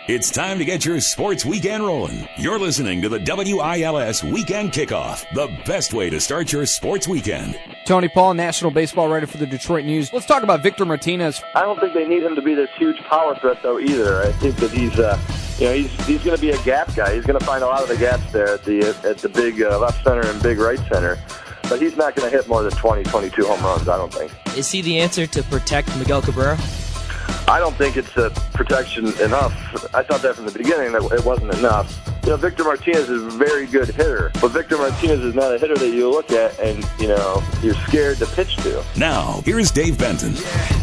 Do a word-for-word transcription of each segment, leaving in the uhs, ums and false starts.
It's time to get your sports weekend rolling. You're listening to the W I L S Weekend Kickoff, the best way to start your sports weekend. Tony Paul, national baseball writer for the Detroit News. Let's talk about Victor Martinez. I don't think they need him to be this huge power threat, though, either. I think that he's, uh, you know, he's he's going to be a gap guy. He's going to find a lot of the gaps there at the at the big uh, left center and big right center. But he's not going to hit more than twenty, twenty-two home runs, I don't think. Is he the answer to protect Miguel Cabrera? I don't think it's a protection enough. I thought that from the beginning, that it wasn't enough. You know, Victor Martinez is a very good hitter, but Victor Martinez is not a hitter that you look at and, you know, you're scared to pitch to. Now, here's Dave Benton.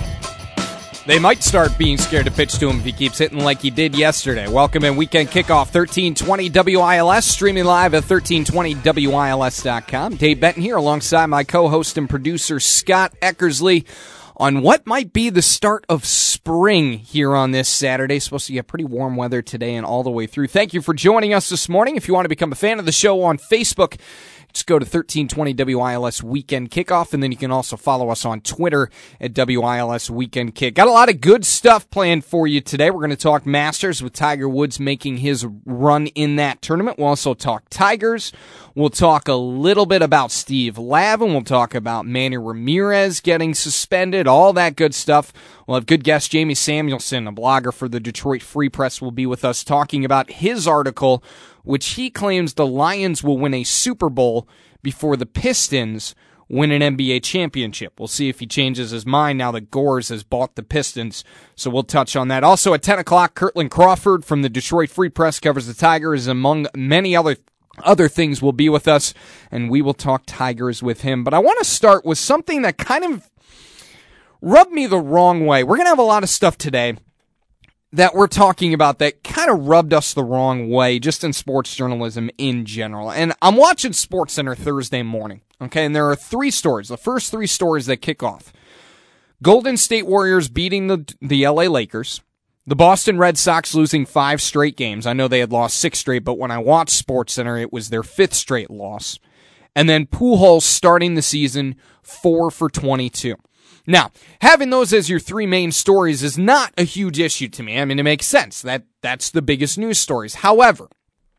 They might start being scared to pitch to him if he keeps hitting like he did yesterday. Welcome in Weekend Kickoff, thirteen twenty W I L S, streaming live at thirteen twenty W I L S dot com. Dave Benton here alongside my co-host and producer Scott Eckersley on what might be the start of spring here on this Saturday. Supposed to get pretty warm weather today and all the way through. Thank you for joining us this morning. If you want to become a fan of the show on Facebook, just go to thirteen twenty W I L S Weekend Kickoff, and then you can also follow us on Twitter at W I L S Weekend Kick. Got a lot of good stuff planned for you today. We're going to talk Masters with Tiger Woods making his run in that tournament. We'll also talk Tigers. We'll talk a little bit about Steve Lavin. We'll talk about Manny Ramirez getting suspended, all that good stuff. We'll have good guest Jamie Samuelson, a blogger for the Detroit Free Press, will be with us talking about his article, which he claims the Lions will win a Super Bowl before the Pistons win an N B A championship. We'll see if he changes his mind now that Gores has bought the Pistons, so we'll touch on that. Also at ten o'clock, Kirtland Crawford from the Detroit Free Press covers the Tigers, among many other Other things will be with us, and we will talk Tigers with him. But I want to start with something that kind of rubbed me the wrong way. We're going to have a lot of stuff today that we're talking about that kind of rubbed us the wrong way, just in sports journalism in general. And I'm watching SportsCenter Thursday morning, okay, and there are three stories. The first three stories that kick off: Golden State Warriors beating the the L A Lakers. The Boston Red Sox losing five straight games. I know they had lost six straight, but when I watched SportsCenter, it was their fifth straight loss. And then Pujols starting the season four for twenty-two. Now, having those as your three main stories is not a huge issue to me. I mean, it makes sense. That that's the biggest news stories. However,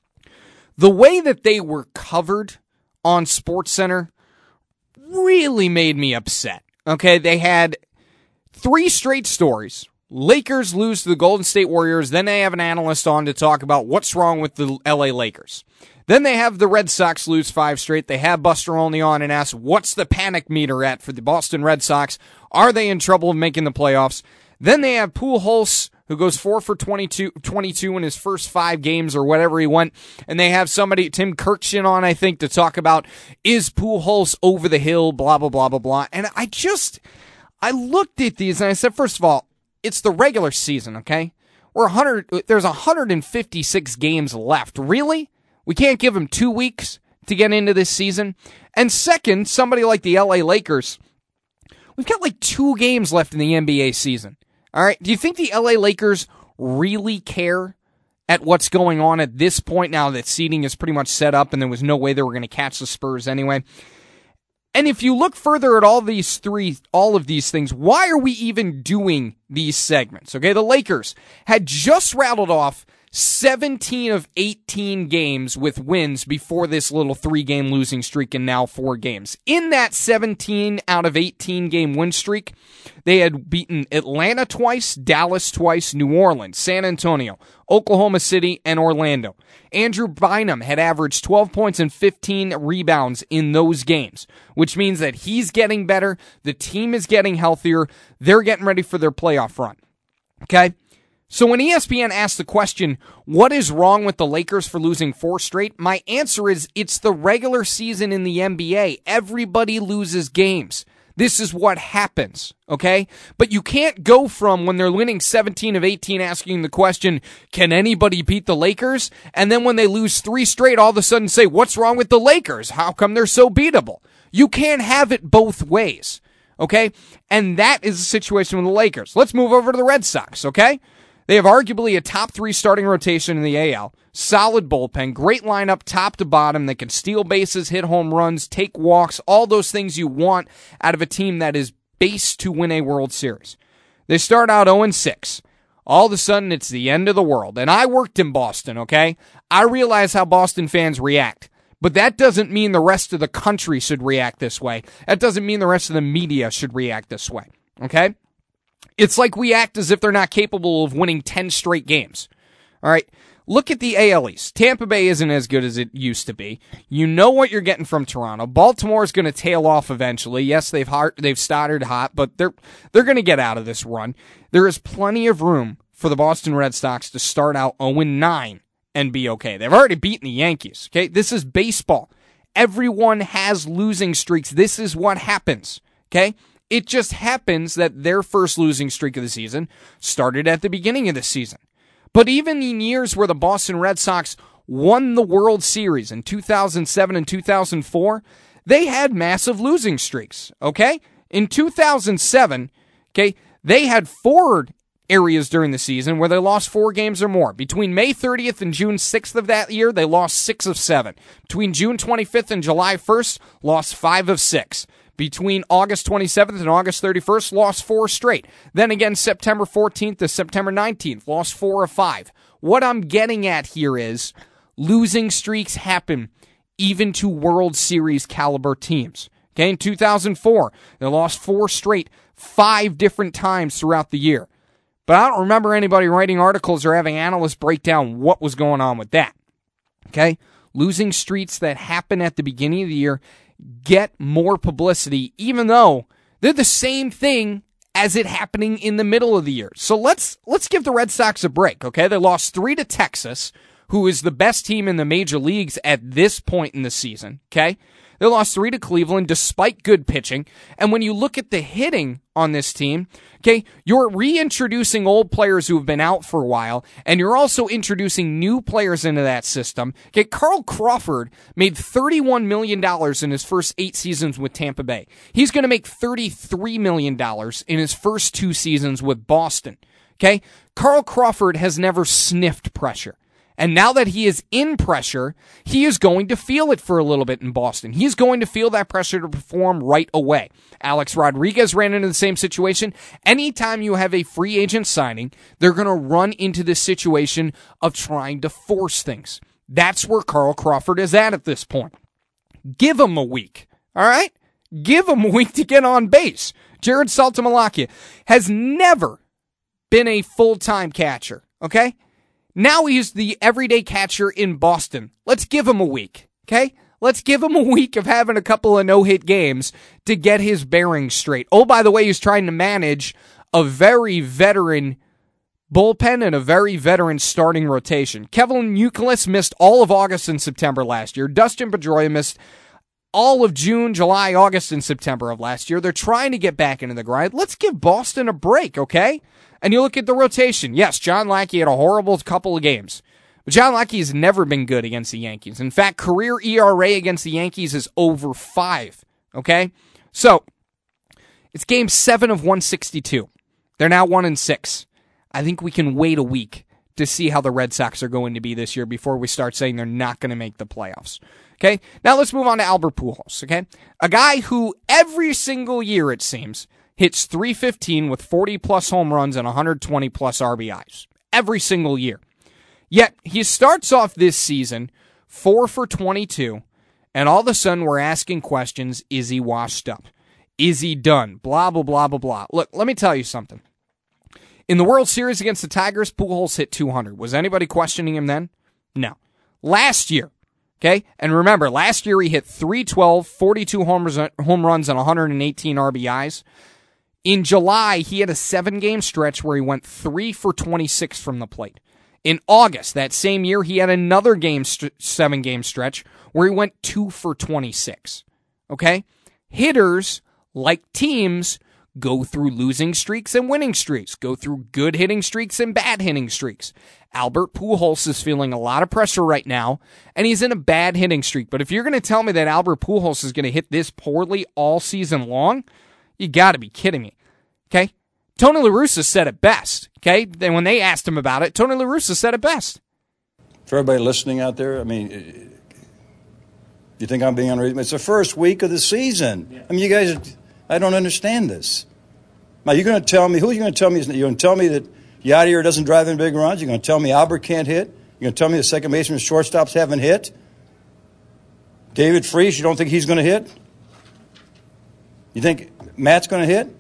the way that they were covered on SportsCenter really made me upset. Okay, they had three straight stories. Lakers lose to the Golden State Warriors. Then they have an analyst on to talk about what's wrong with the L A Lakers. Then they have the Red Sox lose five straight. They have Buster Olney on and ask, what's the panic meter at for the Boston Red Sox? Are they in trouble of making the playoffs? Then they have Pujols, who goes four for twenty-two, twenty-two in his first five games or whatever he went. And they have somebody, Tim Kirkshin, on, I think, to talk about, is Pujols over the hill, blah, blah, blah, blah, blah. And I just, I looked at these and I said, first of all, it's the regular season, okay? We're one hundred. There's one hundred fifty-six games left. Really? We can't give them two weeks to get into this season? And second, somebody like the L A Lakers, we've got like two games left in the N B A season. All right? Do you think the L A Lakers really care at what's going on at this point now that seeding is pretty much set up and there was no way they were going to catch the Spurs anyway? And if you look further at all these three, all of these things, why are we even doing these segments? Okay, the Lakers had just rattled off seventeen of eighteen games with wins before this little three-game losing streak and now four games. In that seventeen out of eighteen game win streak, they had beaten Atlanta twice, Dallas twice, New Orleans, San Antonio, Oklahoma City, and Orlando. Andrew Bynum had averaged twelve points and fifteen rebounds in those games, which means that he's getting better, the team is getting healthier, they're getting ready for their playoff run. Okay? So when E S P N asked the question, what is wrong with the Lakers for losing four straight? My answer is, it's the regular season in the N B A. Everybody loses games. This is what happens, okay? But you can't go from when they're winning seventeen of eighteen asking the question, can anybody beat the Lakers? And then when they lose three straight, all of a sudden say, what's wrong with the Lakers? How come they're so beatable? You can't have it both ways, okay? And that is the situation with the Lakers. Let's move over to the Red Sox, okay? They have arguably a top three starting rotation in the A L. Solid bullpen, great lineup top to bottom that can steal bases, hit home runs, take walks, all those things you want out of a team that is based to win a World Series. They start out oh and six. all of a sudden it's the end of the world. And I worked in Boston, okay? I realize how Boston fans react. But that doesn't mean the rest of the country should react this way. That doesn't mean the rest of the media should react this way, okay? It's like we act as if they're not capable of winning ten straight games. All right, look at the A L East. Tampa Bay isn't as good as it used to be. You know what you're getting from Toronto. Baltimore is going to tail off eventually. Yes, they've hard, they've started hot, but they're they're going to get out of this run. There is plenty of room for the Boston Red Sox to start out oh and nine and be okay. They've already beaten the Yankees. Okay, this is baseball. Everyone has losing streaks. This is what happens. Okay. It just happens that their first losing streak of the season started at the beginning of the season. But even in years where the Boston Red Sox won the World Series in two thousand seven and two thousand four, they had massive losing streaks, okay? In two thousand seven, okay, they had four areas during the season where they lost four games or more. Between May thirtieth and June sixth of that year, they lost six of seven. Between June twenty-fifth and July first, lost five of six. Between August twenty-seventh and August thirty-first, lost four straight. Then again, September fourteenth to September nineteenth, lost four of five. What I'm getting at here is losing streaks happen even to World Series caliber teams. Okay, in two thousand four, they lost four straight, five different times throughout the year. But I don't remember anybody writing articles or having analysts break down what was going on with that. Okay, losing streaks that happen at the beginning of the year get more publicity, even though they're the same thing as it happening in the middle of the year. So let's let's give the Red Sox a break, okay? They lost three to Texas, who is the best team in the major leagues at this point in the season, okay? They lost three to Cleveland despite good pitching. And when you look at the hitting on this team, okay, you're reintroducing old players who have been out for a while, and you're also introducing new players into that system. Okay, Carl Crawford made thirty-one million dollars in his first eight seasons with Tampa Bay. He's going to make thirty-three million dollars in his first two seasons with Boston. Okay, Carl Crawford has never sniffed pressure. And now that he is in pressure, he is going to feel it for a little bit in Boston. He's going to feel that pressure to perform right away. Alex Rodriguez ran into the same situation. Anytime you have a free agent signing, they're going to run into this situation of trying to force things. That's where Carl Crawford is at at this point. Give him a week, all right? Give him a week to get on base. Jared Saltamalacchia has never been a full-time catcher, okay? Now he's the everyday catcher in Boston. Let's give him a week, okay? Let's give him a week of having a couple of no-hit games to get his bearings straight. Oh, by the way, he's trying to manage a very veteran bullpen and a very veteran starting rotation. Kevin Youkilis missed all of August and September last year. Dustin Pedroia missed all of June, July, August, and September of last year. They're trying to get back into the grind. Let's give Boston a break, okay? And you look at the rotation. Yes, John Lackey had a horrible couple of games. But John Lackey has never been good against the Yankees. In fact, career E R A against the Yankees is over five. Okay? So, it's game seven of one sixty-two. They're now one and six. I think we can wait a week to see how the Red Sox are going to be this year before we start saying they're not going to make the playoffs. Okay? Now let's move on to Albert Pujols. Okay? A guy who every single year, it seems, hits three fifteen with forty plus home runs and one hundred twenty plus R B Is. Every single year. Yet, he starts off this season four for twenty-two, and all of a sudden we're asking questions, is he washed up? Is he done? Blah, blah, blah, blah, blah. Look, let me tell you something. In the World Series against the Tigers, Pujols hit two hundred. Was anybody questioning him then? No. Last year, okay, and remember, last year he hit three twelve, forty-two home runs and one hundred eighteen R B Is. In July, he had a seven-game stretch where he went three for twenty-six from the plate. In August, that same year, he had another game st- seven-game stretch where he went two for twenty-six. Okay? Hitters, like teams, go through losing streaks and winning streaks, go through good hitting streaks and bad hitting streaks. Albert Pujols is feeling a lot of pressure right now, and he's in a bad hitting streak. But if you're going to tell me that Albert Pujols is going to hit this poorly all season long, you got to be kidding me. Okay? Tony La Russa said it best, okay? Then when they asked him about it, Tony La Russa said it best. For everybody listening out there, I mean, you think I'm being unreasonable? It's the first week of the season. Yeah. I mean, you guys, I don't understand this. Now, you're going to tell me, who are you going to tell me? You're going to tell me that Yadier doesn't drive in big runs. You're going to tell me Albert can't hit? You're going to tell me the second baseman shortstops haven't hit? David Freese, you don't think he's going to hit? You think Matt's going to hit?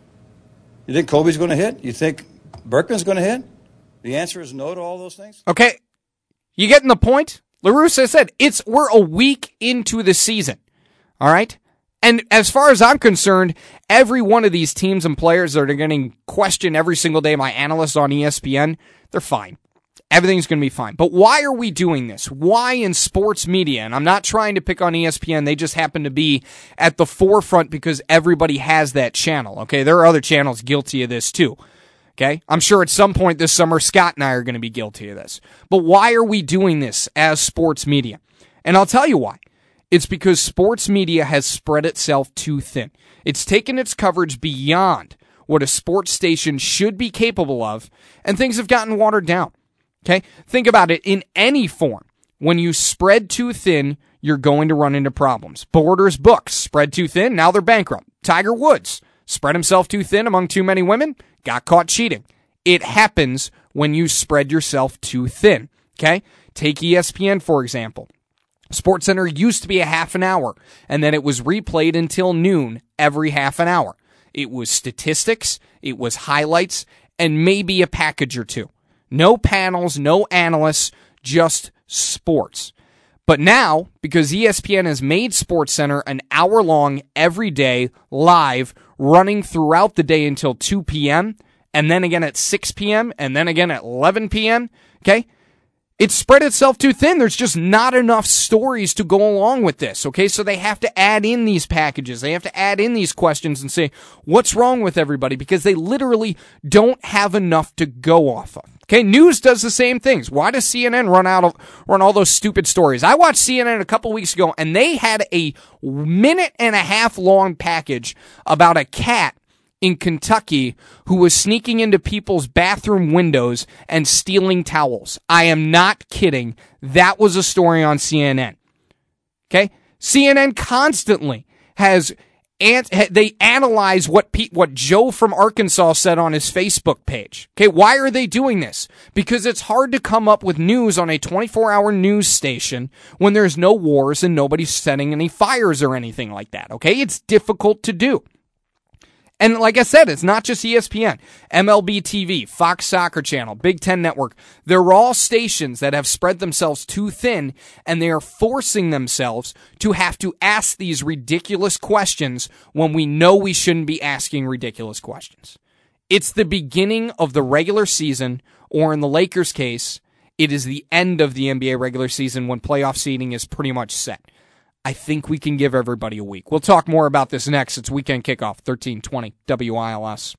You think Kobe's going to hit? You think Berkman's going to hit? The answer is no to all those things. Okay. You getting the point? La Russa said it's we're a week into the season. All right? And as far as I'm concerned, every one of these teams and players that are getting questioned every single day by analysts on E S P N, they're fine. Everything's going to be fine. But why are we doing this? Why in sports media? And I'm not trying to pick on E S P N. They just happen to be at the forefront because everybody has that channel. Okay, there are other channels guilty of this too. Okay, I'm sure at some point this summer, Scott and I are going to be guilty of this. But why are we doing this as sports media? And I'll tell you why. It's because sports media has spread itself too thin. It's taken its coverage beyond what a sports station should be capable of, and things have gotten watered down. Okay? Think about it in any form. When you spread too thin, you're going to run into problems. Borders books spread too thin, now they're bankrupt. Tiger Woods spread himself too thin among too many women, got caught cheating. It happens when you spread yourself too thin. Okay? Take E S P N, for example. SportsCenter used to be a half an hour, and then it was replayed until noon every half an hour. It was statistics, it was highlights, and maybe a package or two. No panels, no analysts, just sports. But now, because E S P N has made SportsCenter an hour long, every day, live, running throughout the day until two p.m., and then again at six p.m., and then again at eleven p.m., okay? It's spread itself too thin. There's just not enough stories to go along with this, okay? So they have to add in these packages. They have to add in these questions and say, what's wrong with everybody? Because they literally don't have enough to go off of. Okay, news does the same things. Why does C N N run out of run all those stupid stories? I watched C N N a couple weeks ago, and they had a minute and a half long package about a cat in Kentucky who was sneaking into people's bathroom windows and stealing towels. I am not kidding. That was a story on C N N. Okay? C N N constantly has, and they analyze what Pete, what Joe from Arkansas said on his Facebook page. Okay? Why are they doing this? Because it's hard to come up with news on a twenty-four hour news station when there's no wars and nobody's setting any fires or anything like that. Okay? It's difficult to do. And like I said, it's not just E S P N, M L B T V, Fox Soccer Channel, Big Ten Network. They're all stations that have spread themselves too thin, and they are forcing themselves to have to ask these ridiculous questions when we know we shouldn't be asking ridiculous questions. It's the beginning of the regular season, or in the Lakers' case, it is the end of the N B A regular season when playoff seeding is pretty much set. I think we can give everybody a week. We'll talk more about this next. It's Weekend Kickoff, thirteen twenty W I L S.